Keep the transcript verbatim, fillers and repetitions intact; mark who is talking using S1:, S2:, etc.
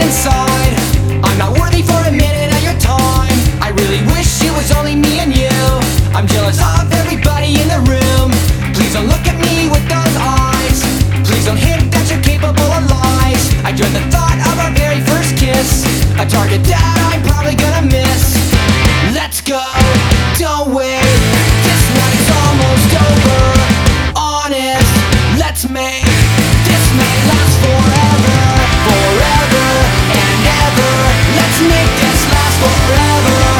S1: inside. I'm not worthy for a minute of your time. I really wish it was only me and you. I'm jealous of everybody in the room. Please don't look at me with those eyes. Please don't hint that you're capable of lies. I dread the thought of our very first kiss, a target that I'm probably gonna miss. Let's go, don't wait, this night's almost over. Honest, let's make this night last forever. Forever and ever, let's make this last forever.